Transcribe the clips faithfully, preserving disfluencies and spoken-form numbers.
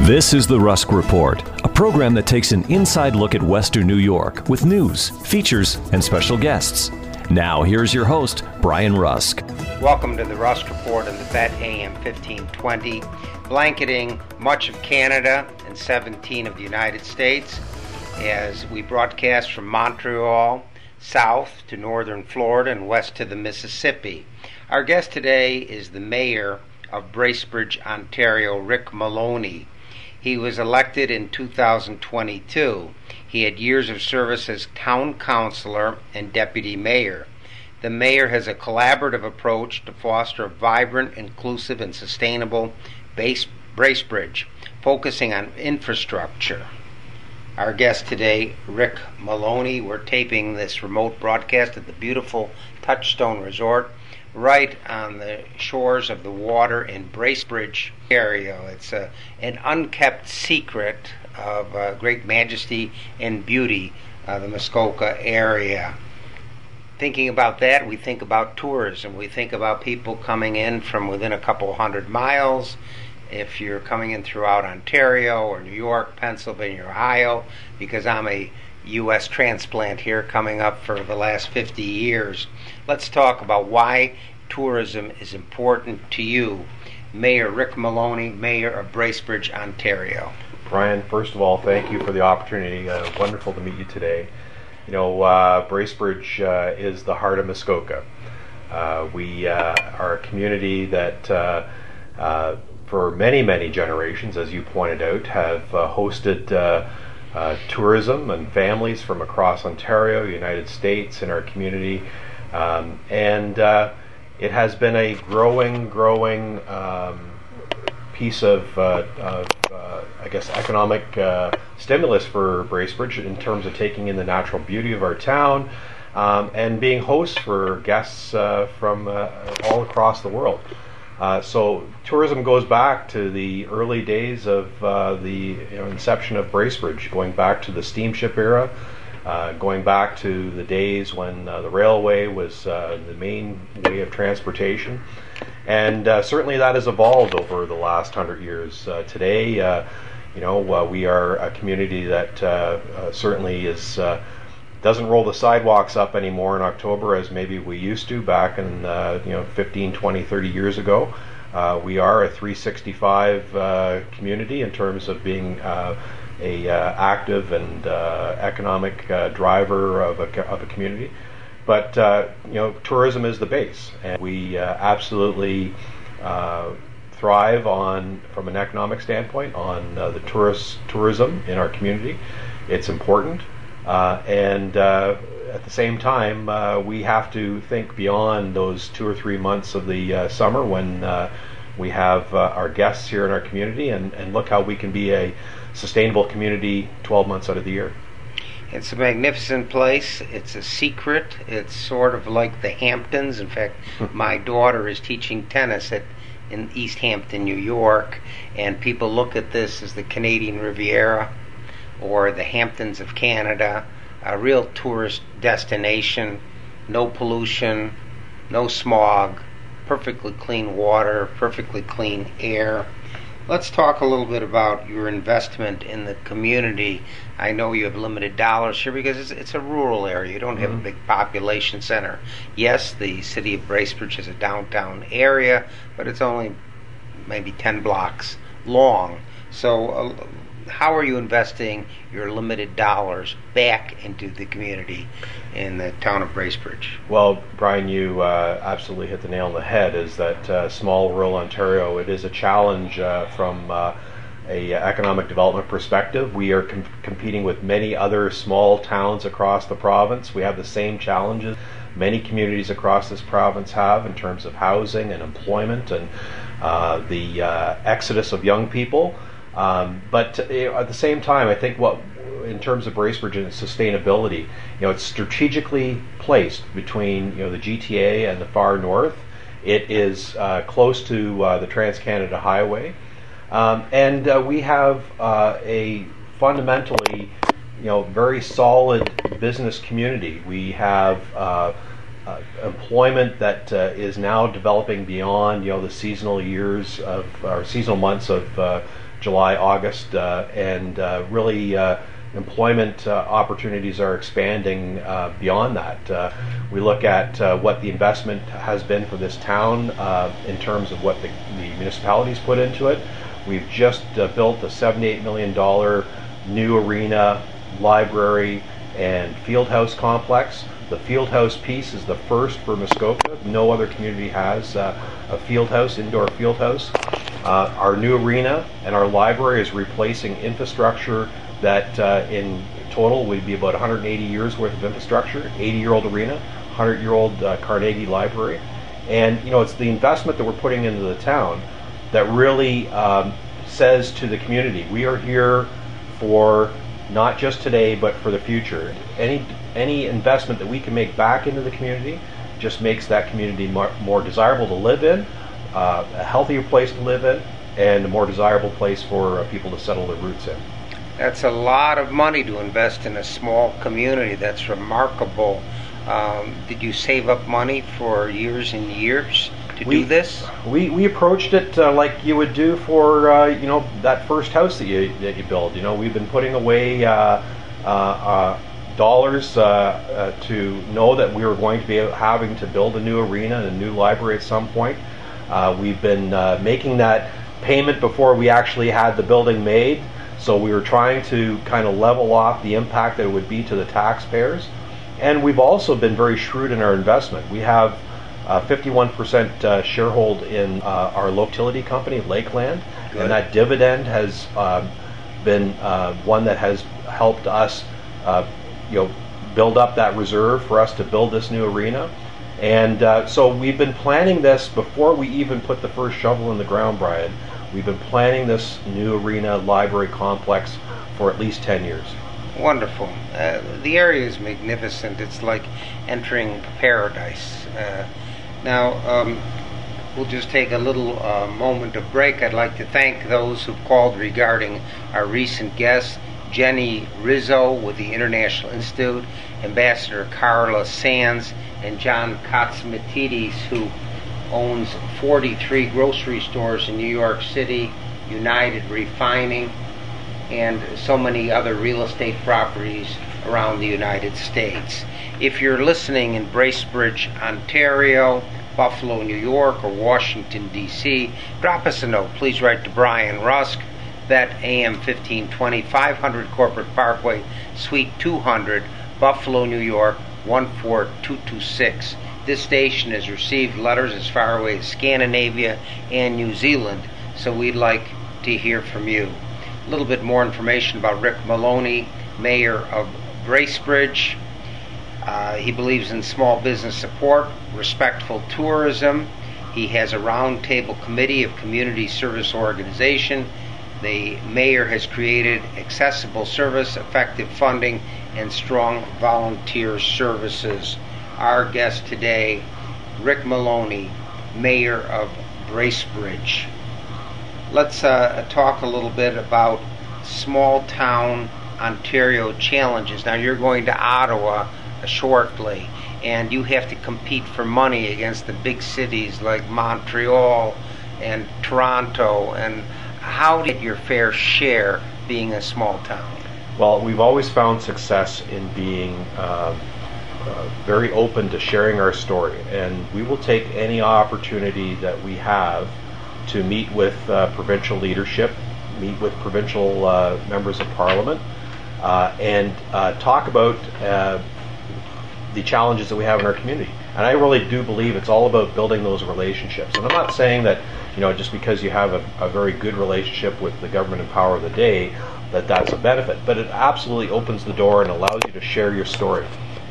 This is the Rusk Report, a program that takes an inside look at Western New York with news, features, and special guests. Now, here's your host, Brian Rusk. Welcome to the Rusk Report on the B E T A M fifteen twenty, blanketing much of Canada and seventeen of the United States as we broadcast from Montreal south to northern Florida and west to the Mississippi. Our guest today is the mayor of Bracebridge, Ontario, Rick Maloney. He was elected in two thousand twenty-two. He had years of service as town councilor and deputy mayor. The mayor has a collaborative approach to foster a vibrant, inclusive, and sustainable base Bracebridge, focusing on infrastructure. Our guest today, Rick Maloney. We're taping this remote broadcast at the beautiful Touchstone Resort, right on the shores of the water in Bracebridge area. It's a, an unkept secret of uh, great majesty and beauty, uh, the Muskoka area. Thinking about that, we think about tourism. We think about people coming in from within a couple hundred miles. If you're coming in throughout Ontario or New York, Pennsylvania, Ohio, because I'm a U S transplant here coming up for the last fifty years. Let's talk about why tourism is important to you. Mayor Rick Maloney, Mayor of Bracebridge, Ontario. Brian, first of all, thank you for the opportunity. Uh, wonderful to meet you today. You know, uh, Bracebridge uh, is the heart of Muskoka. Uh, we uh, are a community that uh, uh, for many, many generations, as you pointed out, have uh, hosted uh, uh, tourism and families from across Ontario, United States, in our community. Um, and uh, it has been a growing, growing um, piece of, uh, of uh, I guess, economic uh, stimulus for Bracebridge in terms of taking in the natural beauty of our town um, and being hosts for guests uh, from uh, all across the world. Uh, so tourism goes back to the early days of uh, the you know, inception of Bracebridge, going back to the steamship era, uh, going back to the days when uh, the railway was uh, the main way of transportation. And uh, certainly that has evolved over the last hundred years. Uh, today, uh, you know, uh, we are a community that uh, uh, certainly is uh, doesn't roll the sidewalks up anymore in October as maybe we used to back in uh, you know fifteen, twenty, thirty years ago. Uh, we are a three sixty-five uh, community in terms of being uh, a uh, active and uh, economic uh, driver of a, of a community. But uh, you know, tourism is the base, and we uh, absolutely uh, thrive on, from an economic standpoint, on uh, the tourist tourism in our community. It's important. Uh, and uh, at the same time, uh, we have to think beyond those two or three months of the uh, summer when uh, we have uh, our guests here in our community and, and look how we can be a sustainable community twelve months out of the year. It's a magnificent place. It's a secret. It's sort of like the Hamptons. In fact, my daughter is teaching tennis at in East Hampton, New York, and people look at this as the Canadian Riviera or the Hamptons of Canada, a real tourist destination, no pollution, no smog, perfectly clean water, perfectly clean air. Let's talk a little bit about your investment in the community. I know you have limited dollars here because it's, it's a rural area. You don't have mm-hmm. a big population center. Yes, the city of Bracebridge is a downtown area, but it's only maybe ten blocks long. So uh, how are you investing your limited dollars back into the community in the town of Bracebridge? Well, Brian, you uh, absolutely hit the nail on the head, is that uh, small rural Ontario, it is a challenge uh, from uh, a economic development perspective. We are com- competing with many other small towns across the province. We have the same challenges many communities across this province have in terms of housing and employment and uh, the uh, exodus of young people. Um, but uh, at the same time, I think what, in terms of Bracebridge and sustainability, you know, it's strategically placed between you know the G T A and the far north. It is uh, close to uh, the Trans-Canada Highway, um, and uh, we have uh, a fundamentally, you know, very solid business community. We have uh, uh, employment that uh, is now developing beyond you know the seasonal years of or seasonal months of. Uh, July, August, uh, and uh, really uh, employment uh, opportunities are expanding uh, beyond that. Uh, we look at uh, what the investment has been for this town uh, in terms of what the, the municipalities put into it. We've just uh, built a seventy-eight million dollars new arena, library, and field house complex. The field house piece is the first for Muskoka. No other community has uh, a field house, indoor field house. Uh, our new arena and our library is replacing infrastructure that uh, in total would be about one hundred eighty years worth of infrastructure, eighty year old arena, one hundred year old uh, Carnegie Library. And you know, it's the investment that we're putting into the town that really um, says to the community, we are here for not just today but for the future. Any any investment that we can make back into the community just makes that community more, more desirable to live in, uh, a healthier place to live in, and a more desirable place for uh, people to settle their roots in. That's a lot of money to invest in a small community. That's remarkable. Um, did you save up money for years and years to we, do this? We we approached it uh, like you would do for uh, you know, that first house that you that you build. You know, we've been putting away uh, uh, uh, dollars uh, uh, to know that we were going to be having to build a new arena and a new library at some point. Uh, we've been uh, making that payment before we actually had the building made. So we were trying to kind of level off the impact that it would be to the taxpayers. And we've also been very shrewd in our investment. We have uh, fifty-one percent uh, sharehold in uh, our local utility company, Lakeland. Good. And that dividend has uh, been uh, one that has helped us uh, you know, build up that reserve for us to build this new arena. And uh, so we've been planning this before we even put the first shovel in the ground, Brian. We've been planning this new arena library complex for at least ten years. Wonderful. Uh, the area is magnificent. It's like entering paradise. Uh, now, um, we'll just take a little uh, moment of break. I'd like to thank those who've called regarding our recent guests, Jenny Rizzo with the International Institute, Ambassador Carla Sands, and John Katsimatidis, who owns forty-three grocery stores in New York City, United Refining, and so many other real estate properties around the United States. If you're listening in Bracebridge, Ontario, Buffalo, New York, or Washington, D C, drop us a note. Please write to Brian Rusk, Vet A M fifteen twenty, five hundred Corporate Parkway, Suite two hundred, Buffalo, New York, one four two two six. This station has received letters as far away as Scandinavia and New Zealand, so we'd like to hear from you. A little bit more information about Rick Maloney, Mayor of Bracebridge. Uh, he believes in small business support, respectful tourism. He has a roundtable committee of community service organization. The mayor has created accessible service, effective funding, and strong volunteer services. Our guest today, Rick Maloney, Mayor of Bracebridge. Let's uh, talk a little bit about small town Ontario challenges. Now, you're going to Ottawa shortly, and you have to compete for money against the big cities like Montreal and Toronto. And how did your fair share being a small town? Well, we've always found success in being uh, uh, very open to sharing our story, and we will take any opportunity that we have to meet with uh, provincial leadership, meet with provincial uh, members of parliament, uh, and uh, talk about uh, the challenges that we have in our community. And I really do believe it's all about building those relationships. And I'm not saying that, you know, just because you have a, a very good relationship with the government in power of the day, that that's a benefit. But it absolutely opens the door and allows you to share your story.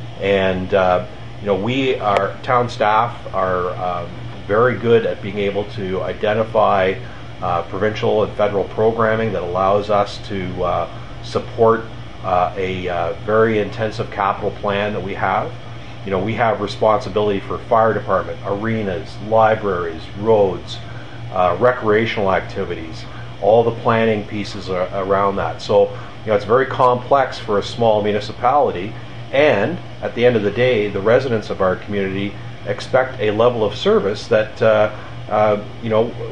And, uh, you know, we, our town staff, are um, very good at being able to identify uh, provincial and federal programming that allows us to uh, support uh, a uh, very intensive capital plan that we have. You know, we have responsibility for fire department, arenas, libraries, roads, uh, recreational activities, all the planning pieces are around that. So, you know, it's very complex for a small municipality, and at the end of the day, the residents of our community expect a level of service that, uh, uh, you know,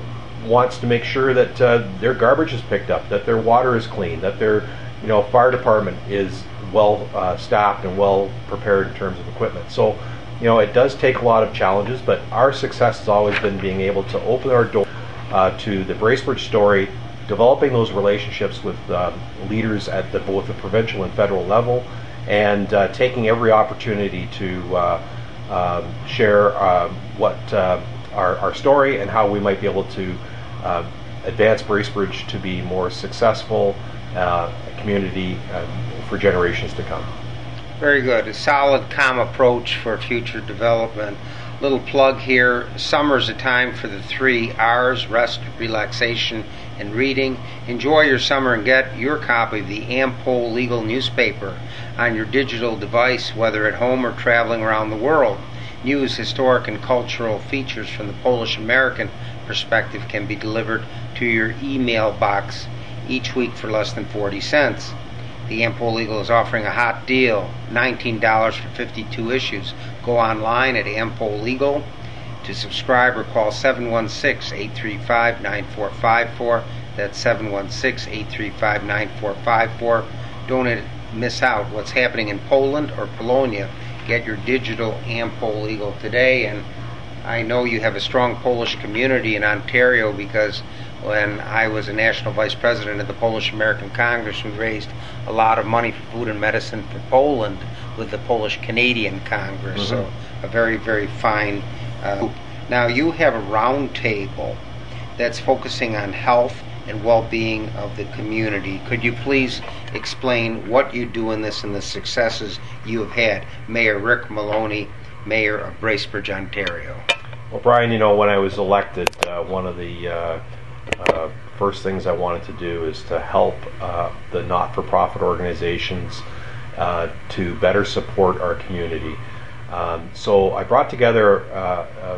wants to make sure that uh, their garbage is picked up, that their water is clean, that their you know fire department is well uh, staffed and well prepared in terms of equipment. So you know it does take a lot of challenges, but our success has always been being able to open our door uh, to the Bracebridge story, developing those relationships with um, leaders at the, both the provincial and federal level, and uh, taking every opportunity to uh, um, share um, what uh, our, our story and how we might be able to uh, advance Bracebridge to be more successful uh, community uh, for generations to come. Very good. A solid, calm approach for future development. Little plug here. Summer's a time for the three R's: rest, relaxation, and reading. Enjoy your summer and get your copy of the Am-Pol Legal newspaper on your digital device, whether at home or traveling around the world. News, historic, and cultural features from the Polish American perspective can be delivered to your email box each week for less than forty cents. The Am-Pol Legal is offering a hot deal, nineteen dollars for fifty-two issues. Go online at Am-Pol Legal to subscribe or call seven one six, eight three five, nine four five four. That's seven one six, eight three five, nine four five four. Don't miss out what's happening in Poland or Polonia. Get your digital Am-Pol Legal today. And I know you have a strong Polish community in Ontario, because when I was a national vice president of the Polish American Congress, we raised a lot of money for food and medicine for Poland with the Polish Canadian Congress. Mm-hmm. So a very, very fine uh, group. Now you have a round table that's focusing on health and well-being of the community. Could you please explain what you do in this and the successes you have had? Mayor Rick Maloney, Mayor of Bracebridge, Ontario. Well, Brian, you know, when I was elected, uh, one of the uh, uh, first things I wanted to do is to help uh, the not-for-profit organizations uh, to better support our community. Um, so I brought together uh, uh,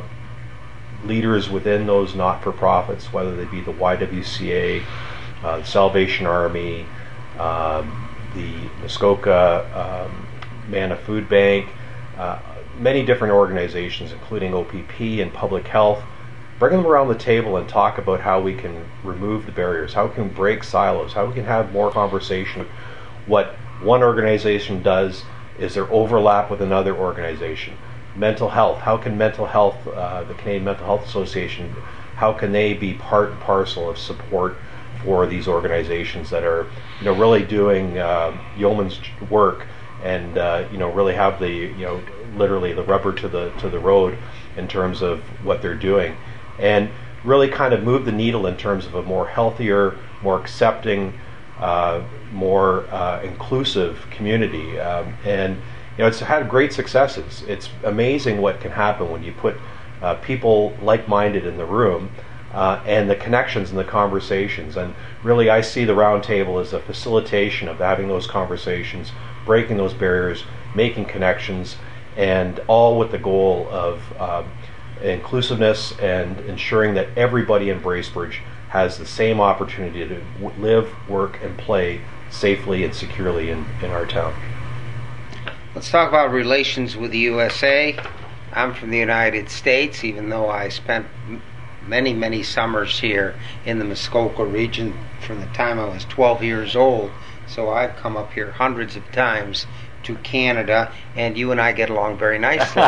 leaders within those not-for-profits, whether they be the Y W C A, uh, the Salvation Army, um, the Muskoka um, Manna Food Bank, uh, many different organizations, including O P P and Public Health. Bring them around the table and talk about how we can remove the barriers, how we can break silos, how we can have more conversation. What one organization does is there overlap with another organization. Mental health, how can mental health, uh, the Canadian Mental Health Association, how can they be part and parcel of support for these organizations that are, you know, really doing uh, yeoman's work and uh, you know, really have the, you know, literally the rubber to the to the road in terms of what they're doing, and really kind of move the needle in terms of a more healthier, more accepting, uh, more uh, inclusive community. Um, and you know, it's had great successes. It's amazing what can happen when you put uh, people like-minded in the room, uh, and the connections and the conversations. And really, I see the round table as a facilitation of having those conversations, breaking those barriers, making connections, and all with the goal of um, inclusiveness and ensuring that everybody in Bracebridge has the same opportunity to w- live, work, and play safely and securely in, in our town. Let's talk about relations with the U S A. I'm from the United States, even though I spent m- many, many summers here in the Muskoka region from the time I was twelve years old. So I've come up here hundreds of times to Canada, and you and I get along very nicely.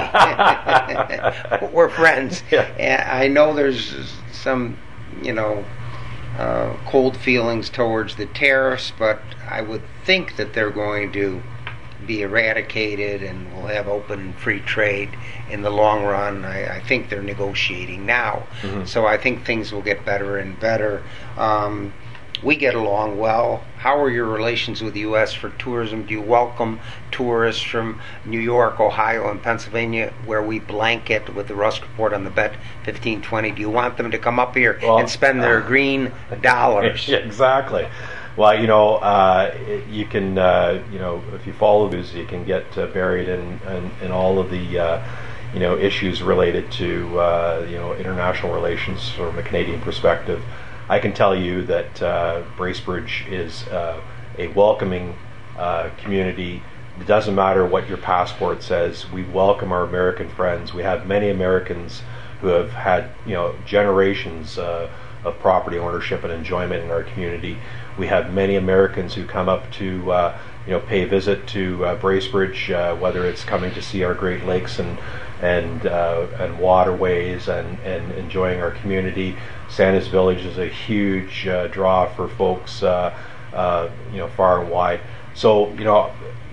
We're friends. Yeah. And I know there's some, you know, uh, cold feelings towards the tariffs, but I would think that they're going to be eradicated and we'll have open and free trade in the long run. I, I think they're negotiating now. Mm-hmm. So I think things will get better and better. Um, we get along well. How are your relations with the U S for tourism? Do you welcome tourists from New York, Ohio, and Pennsylvania, where we blanket with the Rusk Report on the Bet fifteen twenty? Do you want them to come up here well, and spend their uh, green dollars? Exactly. Well, you know, uh, you can, uh, you know, if you follow news, you can get uh, buried in, in, in all of the, uh, you know, issues related to, uh, you know, international relations from a Canadian perspective. I can tell you that uh, Bracebridge is uh, a welcoming uh, community. It doesn't matter what your passport says. We welcome our American friends. We have many Americans who have had, you know, generations uh, of property ownership and enjoyment in our community. We have many Americans who come up to uh, you know pay a visit to uh, Bracebridge, uh, whether it's coming to see our Great Lakes and and uh, and waterways and, and enjoying our community. Santa's Village is a huge uh, draw for folks uh, uh, you know far and wide. So you know,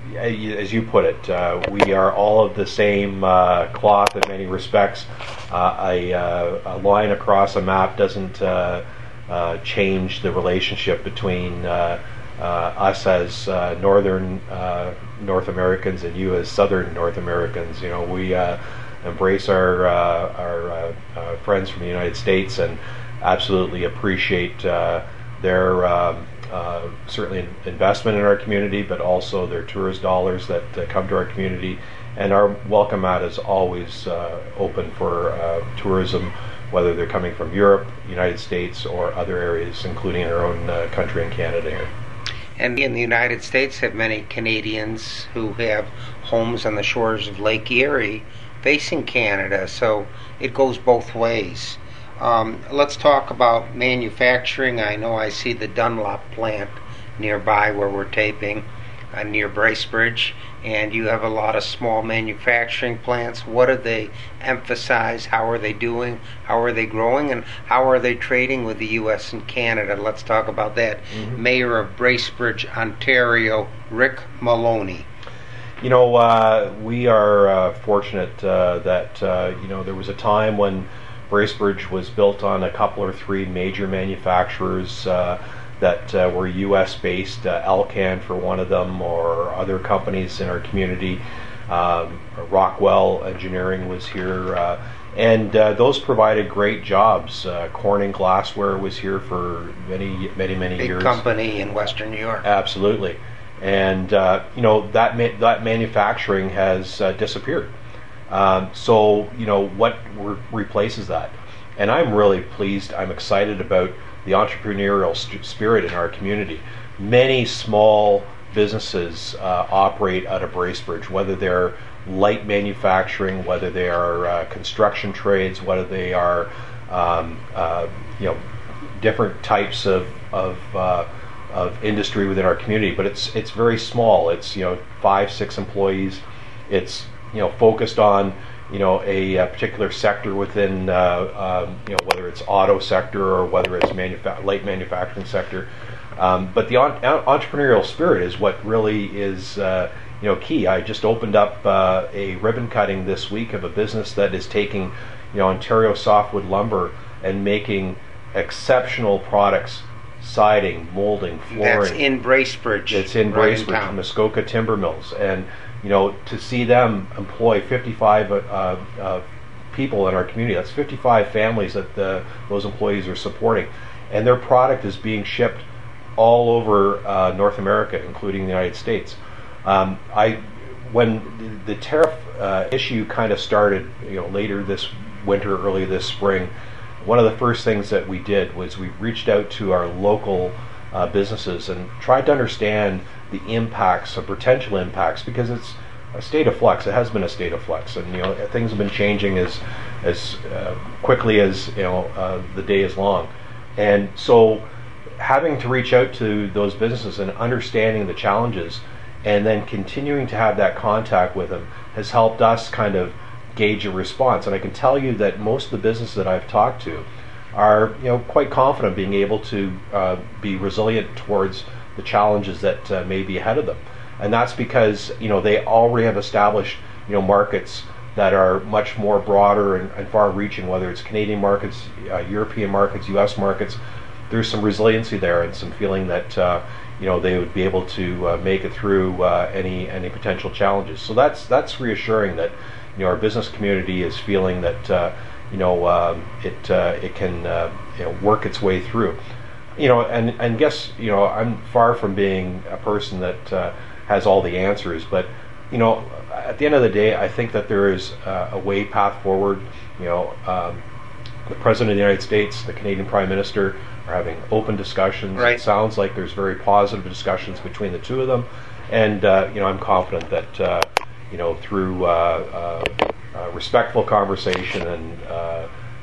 as you put it, uh, we are all of the same uh, cloth in many respects. Uh, a, uh, a line across a map doesn't uh, uh, change the relationship between uh, uh, us as uh, northern uh, North Americans and you as southern North Americans. You know, we uh, embrace our uh, our uh, uh, friends from the United States and absolutely appreciate uh, their um, uh, certainly investment in our community, but also their tourist dollars that uh, come to our community. And our welcome mat is always uh, open for uh, tourism, whether they're coming from Europe, United States, or other areas, including our own uh, country in Canada here. And in the United States have many Canadians who have homes on the shores of Lake Erie facing Canada, so it goes both ways. Um, let's talk about manufacturing. I know I see the Dunlop plant nearby where we're taping, uh, near Bracebridge, and you have a lot of small manufacturing plants. What do they emphasize? How are they doing? How are they growing? And how are they trading with the U S and Canada? Let's talk about that. Mm-hmm. Mayor of Bracebridge, Ontario, Rick Maloney. You know, uh, we are uh, fortunate uh, that, uh, you know, there was a time when Bracebridge was built on a couple or three major manufacturers uh, that uh, were U S based, uh, Alcan for one of them, or other companies in our community. Um, Rockwell Engineering was here, uh, and uh, those provided great jobs. Uh, Corning Glassware was here for many, many, many Big years. Big company in Western New York. Absolutely, and uh, you know that ma- that manufacturing has uh, disappeared. Um, so you know what re- replaces that, and I'm really pleased. I'm excited about the entrepreneurial st- spirit in our community. Many small businesses uh, operate out of Bracebridge, whether they're light manufacturing, whether they are uh, construction trades, whether they are um, uh, you know different types of of, uh, of industry within our community. But it's it's very small. It's you know five six employees. It's you know focused on you know a, a particular sector within uh, um, you know whether it's auto sector or whether it's manufa- light manufacturing sector. Um, but the on- entrepreneurial spirit is what really is uh, you know key. I just opened up uh, a ribbon cutting this week of a business that is taking you know Ontario softwood lumber and making exceptional products, siding, molding, flooring. That's in Bracebridge. It's in right Bracebridge, in Muskoka Timber Mills, and you know to see them employ fifty-five uh, uh, people in our community. That's fifty-five families that the, those employees are supporting, and their product is being shipped all over uh, North America, including the United States. Um, I, when the tariff uh, issue kind of started, you know, later this winter, early this spring, one of the first things that we did was we reached out to our local uh, businesses and tried to understand the impacts, or potential impacts, because it's a state of flux. It has been a state of flux, and you know things have been changing as as uh, quickly as you know uh, the day is long, and so having to reach out to those businesses and understanding the challenges and then continuing to have that contact with them has helped us kind of gauge a response. And I can tell you that most of the businesses that I've talked to are you know quite confident being able to uh, be resilient towards the challenges that uh, may be ahead of them. And that's because you know they already have established you know markets that are much more broader and, and far reaching, whether it's Canadian markets, uh, European markets, U S markets. There's some resiliency there and some feeling that uh, you know they would be able to uh, make it through uh, any any potential challenges. So that's that's reassuring that you know our business community is feeling that uh, you know um, it uh, it can uh, you know, work its way through. You know, and and guess you know I'm far from being a person that uh, has all the answers, but you know at the end of the day, I think that there is uh, a way path forward. You know, um, the President of the United States, the Canadian Prime Minister, are having open discussions. Right. It sounds like there's very positive discussions between the two of them, and uh, you know I'm confident that uh, you know through uh, uh, uh, respectful conversation and uh,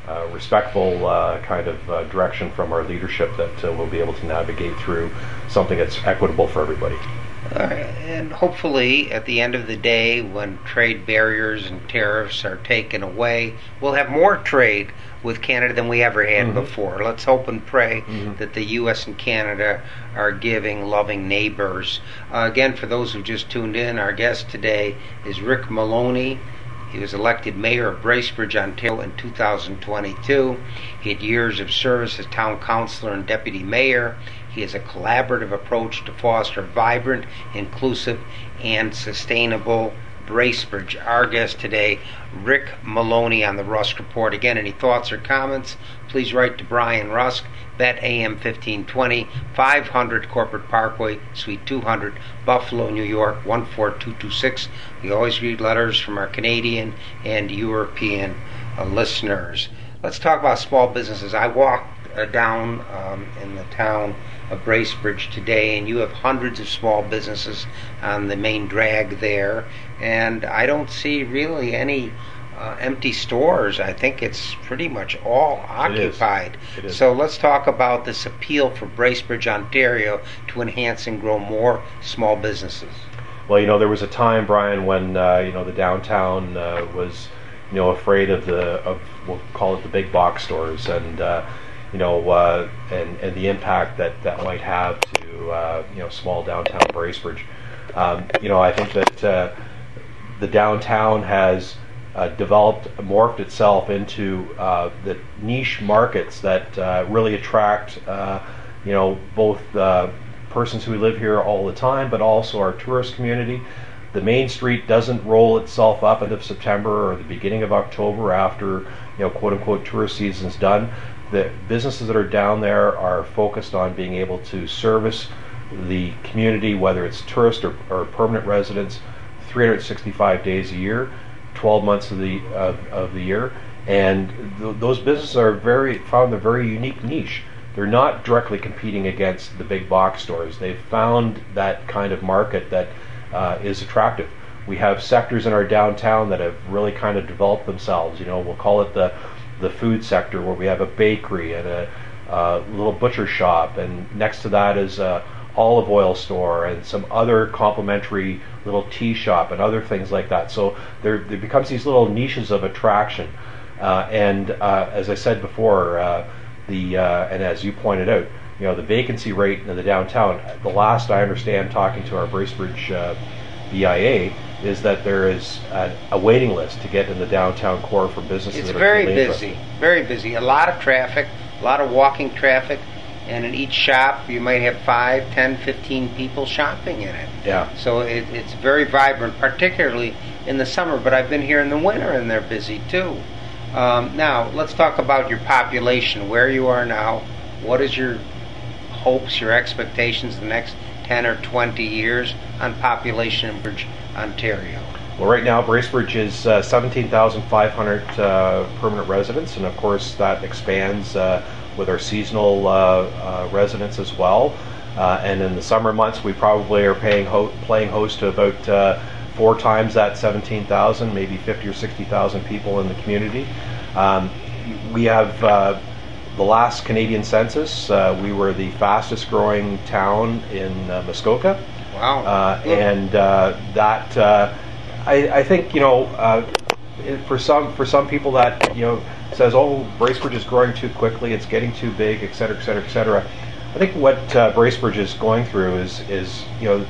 uh, respectful uh, kind of uh, direction from our leadership that uh, we'll be able to navigate through something that's equitable for everybody. Uh, and hopefully, at the end of the day, when trade barriers and tariffs are taken away, we'll have more trade with Canada than we ever had mm-hmm. before. Let's hope and pray mm-hmm. that the U S and Canada are giving, loving neighbors. Uh, again, for those who just tuned in, our guest today is Rick Maloney. He was elected mayor of Bracebridge, Ontario in two thousand twenty-two. He had years of service as town councillor and deputy mayor. He has a collaborative approach to foster vibrant, inclusive, and sustainable Bracebridge. Our guest today, Rick Maloney on the Rusk Report. Again, any thoughts or comments, please write to Brian Rusk, B E T A M fifteen twenty, five hundred Corporate Parkway, Suite two hundred, Buffalo, New York, one four two two six. We always read letters from our Canadian and European uh, listeners. Let's talk about small businesses. I walked uh, down um, in the town of Bracebridge today, and you have hundreds of small businesses on the main drag there, and I don't see really any uh, empty stores. I think it's pretty much all occupied. It is. It is. So let's talk about this appeal for Bracebridge, Ontario to enhance and grow more small businesses. Well, you know, there was a time, Brian, when uh, you know the downtown uh, was, you know, afraid of the of we'll call it the big box stores, and uh, you know, uh, and and the impact that that might have to uh, you know small downtown Bracebridge. Um, you know, I think that uh, the downtown has uh, developed, morphed itself into uh, the niche markets that uh, really attract uh, you know both uh, persons who live here all the time, but also our tourist community. The Main Street doesn't roll itself up into September or the beginning of October after, you know, quote unquote tourist season's done. The businesses that are down there are focused on being able to service the community, whether it's tourist or, or permanent residents, three hundred sixty-five days a year, twelve months of the of, of the year, and th- those businesses are very found a very unique niche. They're not directly competing against the big box stores. They've found that kind of market that uh, is attractive. We have sectors in our downtown that have really kind of developed themselves. You know, we'll call it the the food sector, where we have a bakery and a uh, little butcher shop, and next to that is a olive oil store and some other complementary little tea shop and other things like that. So there, there becomes these little niches of attraction. Uh, and uh, as I said before, uh, the uh, and as you pointed out, you know, the vacancy rate in the downtown, the last I understand talking to our Bracebridge uh, B I A, is that there is a, a waiting list to get in the downtown core for businesses. It's that are very really busy, interested. very busy. A lot of traffic, a lot of walking traffic, and in each shop you might have five, ten, fifteen people shopping in it. Yeah. So it, it's very vibrant, particularly in the summer, but I've been here in the winter and they're busy too. Um, now, let's talk about your population, where you are now. What is your hopes, your expectations the next ten or twenty years on population in Bracebridge, Ontario? Well, right now, Bracebridge is uh, seventeen thousand five hundred uh, permanent residents, and of course that expands uh, with our seasonal uh, uh, residents as well. Uh, and in the summer months, we probably are paying ho- playing host to about uh, four times that seventeen thousand, maybe fifty or sixty thousand people in the community. Um, we have uh, the last Canadian census, uh, we were the fastest growing town in uh, Muskoka. Wow. Uh, and uh, that, uh, I, I think, you know, uh, it, for some for some people that, you know, says, oh, Bracebridge is growing too quickly, it's getting too big, et cetera, et cetera, et cetera. I think what uh, Bracebridge is going through is, is, you know,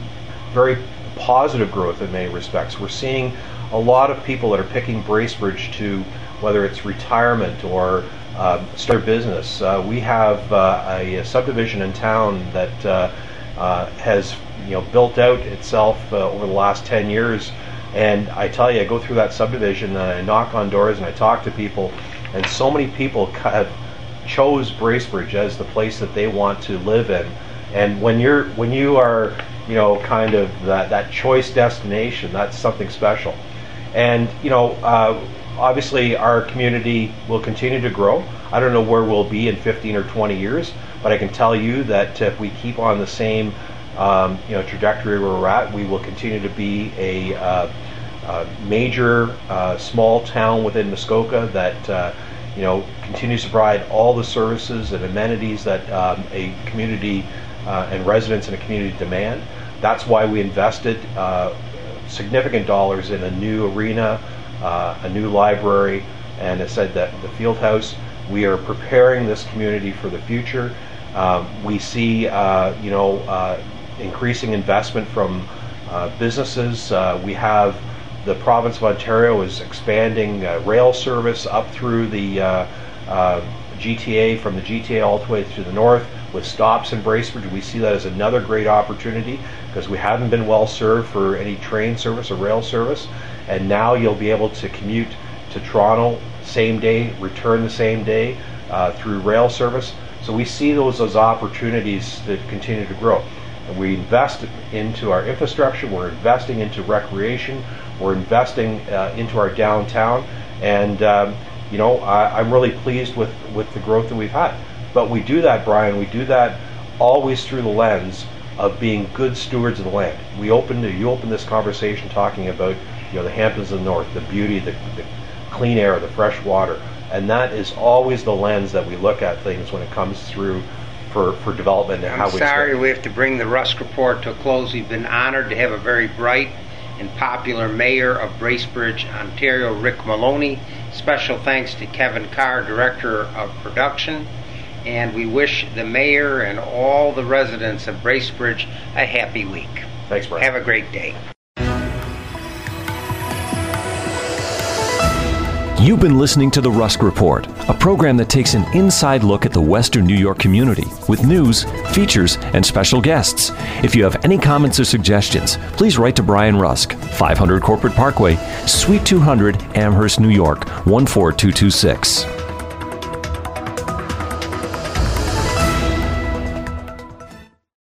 very positive growth in many respects. We're seeing a lot of people that are picking Bracebridge to, whether it's retirement or um, start business. Uh, we have uh, a, a subdivision in town that uh, uh, has, you know, built out itself uh, over the last ten years. And I tell you, I go through that subdivision and I knock on doors and I talk to people, and so many people have chose Bracebridge as the place that they want to live in. And when you're when you are, you know, kind of that, that choice destination, that's something special. And, you know, uh, obviously our community will continue to grow. I don't know where we'll be in fifteen or twenty years, but I can tell you that if we keep on the same um, you know, trajectory where we're at, we will continue to be a uh, uh, major uh, small town within Muskoka that uh, you know, continues to provide all the services and amenities that um, a community uh, and residents in a community demand. That's why we invested uh, significant dollars in a new arena, uh, a new library, and I said that the field house. We are preparing this community for the future. Um, we see, uh, you know, uh, increasing investment from uh, businesses. Uh, we have the province of Ontario is expanding uh, rail service up through the uh, uh, G T A, from the G T A all the way to the north, with stops in Bracebridge. We see that as another great opportunity because we haven't been well served for any train service or rail service, and now you'll be able to commute to Toronto same day, return the same day uh, through rail service. So we see those as opportunities that continue to grow. And we invest into our infrastructure, we're investing into recreation, we're investing uh, into our downtown, and um, you know, I, I'm really pleased with, with the growth that we've had. But we do that, Brian, we do that always through the lens of being good stewards of the land. We opened, you opened this conversation talking about, you know, the Hamptons of the North, the beauty, the, the clean air, the fresh water, and that is always the lens that we look at things when it comes through for, for development and I'm how we sorry expect. we have to bring the Rusk Report to a close. We've been honored to have a very bright and popular mayor of Bracebridge, Ontario, Rick Maloney. Special thanks to Kevin Carr, Director of Production, and we wish the mayor and all the residents of Bracebridge a happy week. Thanks, Brian. Have a great day. You've been listening to The Rusk Report, a program that takes an inside look at the Western New York community with news, features, and special guests. If you have any comments or suggestions, please write to Brian Rusk, five hundred Corporate Parkway, Suite two hundred, Amherst, New York, one four two two six.